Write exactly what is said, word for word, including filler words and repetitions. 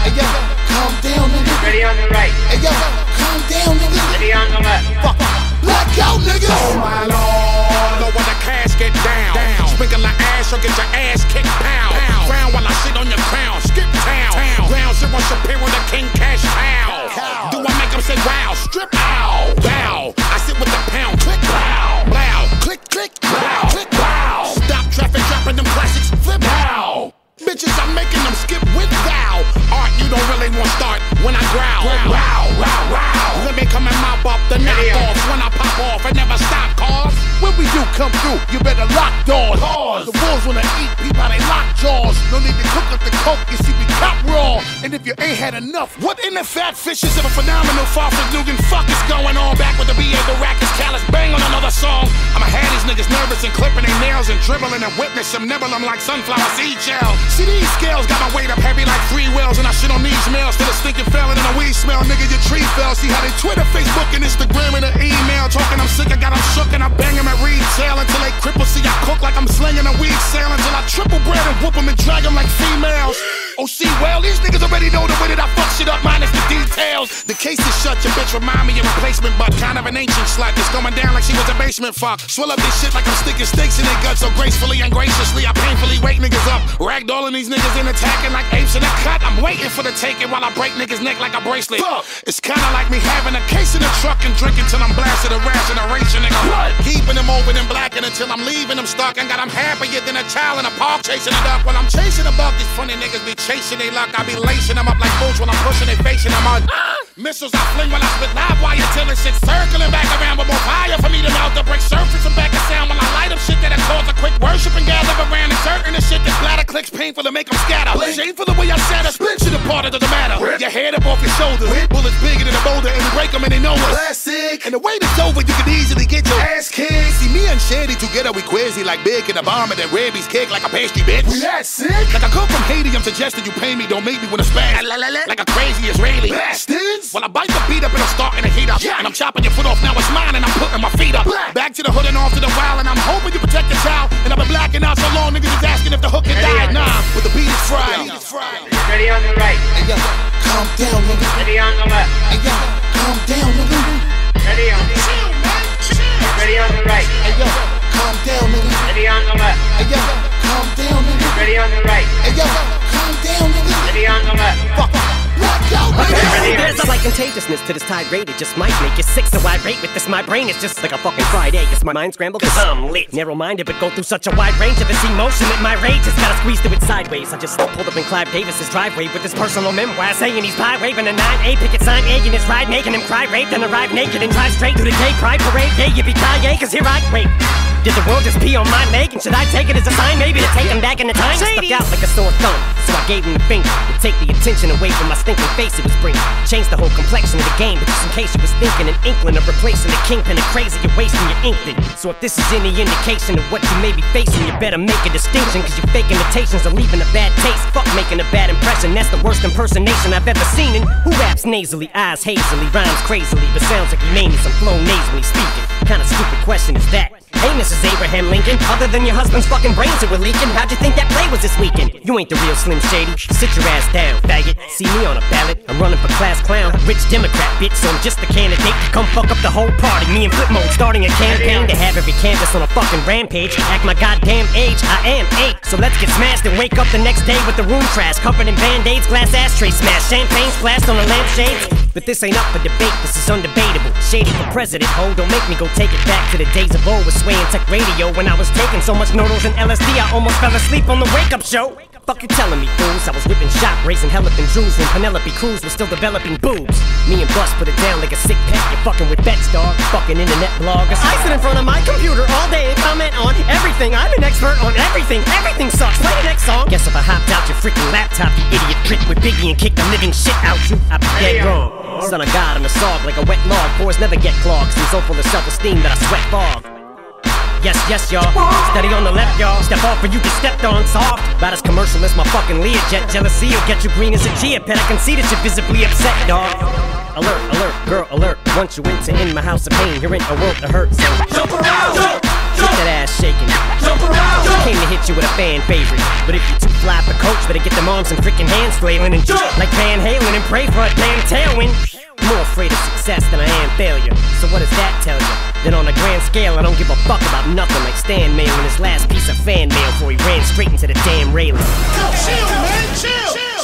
Hey yo, calm down, nigga. Ready on the right. Hey yo, calm down, nigga. Ready on the left. Fuck, blackout, nigga. Oh my lord, know when the cash get down. down. Sprinkle the ass or get your ass kicked. Pound, pound. Frown while I sit on your crown. Skip town. town. Ground zero Shapiro, the king cash cow. cow. Do I make them say wow? Strip out. Bow. I sit with the pound. Click. Bow. Bow. Click, click. Bow. Click. Bow. Stop traffic, dropping them classics. Flip. Bow. Bitches, I'm making them skip with thou. Art, you don't really want start when I growl. Wow, wow, wow. Let me come and mop up the knockoff. When I pop off, I never stop, cause when we do come through, you better lock doors. Pause. The wolves wanna eat people, they lock jaws. No need to cook up the coke, you see we cop raw. And if you ain't had enough, what in the fat fishes of a phenomenal far from Dugan? Fuck is going on? Back with the B A, the rack is callous. Bang on another song. I'ma have these niggas nervous and clipping their nails and dribbling and witness them nibble them like sunflower seed gel. See these scales got my weight up heavy like three wheels, and I shit on these males till the stinking fell in a weed smell. Nigga, your tree fell. See how they Twitter, Facebook, and Instagram and the email talking I'm sick. I got them shook and I bang them at retail until they cripple. See I cook like I'm slinging a weed sale until I triple bread and whoop them and drag them like females. Oh, see, well, these niggas already know the way that I fuck shit up, minus the details. The case is shut, your bitch remind me of replacement, but kind of an ancient slut that's going down like she was a basement fuck. Swell up this shit like I'm sticking stakes in their guts so gracefully and graciously. I painfully wake niggas up, ragdolling these niggas in attacking like apes in a cut. I'm waiting for the taking while I break niggas' neck like a bracelet. Fuck. It's kinda like me having a case in the truck and drinking till I'm blasted a rash and a ration nigga. What? Keeping them open and blacking until I'm leaving them stuck and got them happier than a child in a park chasing a duck. When I'm chasing a buck, these funny niggas be chasing they luck. I be lacing them up like boots when I'm pushing they facing them on. Missiles I fling when I spit live wire till this shit circling back around with more fire for me to melt the break surface and back a sound when I light up shit that'll cause a quick worship and gather around and certain the shit that splatter clicks painful to make them scatter. Shameful the way I shatter, split shit apart, it doesn't matter. Your head up off your shoulders, bullets bigger than a boulder and we break them and they know us. Classic. And the way it's over, you can easily get your ass kicked. See me and Shady together, we quizzy like big in a bomb and then rabies kick like a pasty bitch. We that sick? Like I come from Haiti, I'm suggesting you pay me, don't make me wanna spaz. Like a crazy Israeli bastards. Well, I bite the beat up and I'm starting to heat up. Yeah. And I'm chopping your foot off, now it's mine and I'm putting my feet up. Black. Back to the hood and off to the wild, and I'm hoping you protect the child. And I've been blacking out so long, niggas is asking if the hook had died. Nah, but the beat is fried. Ready on the right. Hey yo, calm down, nigga. Ready on the left. Hey yo, calm down, nigga. Ready on the right. Ready on the right. Hey yo, calm down, nigga. Ready on the left. Hey yo, calm down, nigga. Ready on the right. Hey yo, calm down, nigga. Ready on the left. Fuck, blackout, nigga. There's a slight contagiousness to this tirade. It just might make you sick, so I rate with this. My brain is just like a fucking fried egg. It's my mind scrambled cause I'm lit. Narrow-minded but go through such a wide range of this emotion that my rage has gotta squeeze through it sideways. I just pulled up in Clive Davis's driveway with his personal memoir saying he's pie waving a nine A picket sign egg in his ride, making him cry rape, then arrive naked and drive straight through the gay pride parade. Yeah, yippee-ki-yay, cause here I wait. Did the world just pee on my leg? And should I take it as a sign maybe to take him back in the time? Stuck out like a sore thumb, so I gave him the finger to take the attention away from my stinking face it was bringing. Changed the whole complexion of the game, but just in case you was thinking, an inkling of replacing the kingpin and crazy, you're wasting your ink then. So if this is any indication of what you may be facing, you better make a distinction, cause your fake imitations are leaving a bad taste. Fuck making a bad impression, that's the worst impersonation I've ever seen. And who raps nasally, eyes hazily, rhymes crazily, but sounds like he named some flow nasally speaking. Kinda stupid question is that? Hey, Missus Abraham Lincoln, other than your husband's fucking brains that were leaking, how'd you think that play was this weekend? You ain't the real Slim Shady, sit your ass down, faggot. See me on a ballot, I'm running for class clown. Rich Democrat, bitch, so I'm just the candidate to come fuck up the whole party. Me and Flip Mode starting a campaign to have every canvas on a fucking rampage. Act my goddamn age, I am eight. So let's get smashed and wake up the next day with the room trash, covered in band-aids, glass ashtray smash, champagne splashed on the lampshades. But this ain't up for debate, this is undebatable. Shady for president, ho, don't make me go take it back to the days of old with Sway and Tech Radio. When I was taking so much noodles and L S D, I almost fell asleep on the wake-up show. Fuck you telling me, fools? I was whipping shop, raising hell up in Drews when Penelope Cruz was still developing boobs. Me and Bus put it down like a sick pet. You're fucking with bets, dog. Fucking internet bloggers. I sit in front of my computer all day and comment on everything. I'm an expert on everything. Everything sucks. Play the next song. Guess if I hopped out your freaking laptop, you idiot prick with Biggie and kicked the living shit out you, I'd be dead wrong. Son of God, I'm a sog like a wet log. Pores never get clogged. I'm so full of self-esteem that I sweat fog. Yes, yes, y'all. Steady on the left, y'all. Step off or you get stepped on soft. About as commercial as my fucking Learjet. Jealousy will get you green as a chia pet. I can see that you're visibly upset, dog. Alert, alert, girl, alert. Want you in to end my house of pain. You're in a world to hurt, so jump around, jump, Get that ass shaking. Jump around. Came to hit you with a fan favorite, but if you're too fly for coach, better get them arms and freaking hands flailing and jump like Van Halen and pray for a damn tailwind. More afraid of success than I am failure. So what does that tell you? Then on a grand scale, I don't give a fuck about nothing, like Stan mailing his last piece of fan mail before he ran straight into the damn railing. Chill, man, chill.